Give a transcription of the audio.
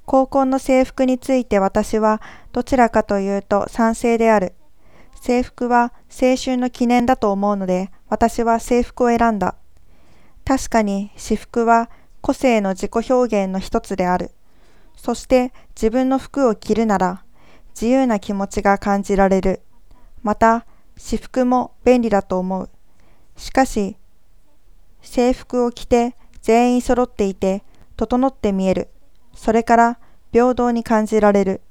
高校の制服について私はどちらかというと賛成である。制服は青春の記念だと思うので、私は制服を選んだ。確かに私服は個性の自己表現の一つである。そして自分の服を着るなら自由な気持ちが感じられる。また私服も便利だと思う。しかし制服を着て全員揃っていて整って見える。それから平等に感じられる。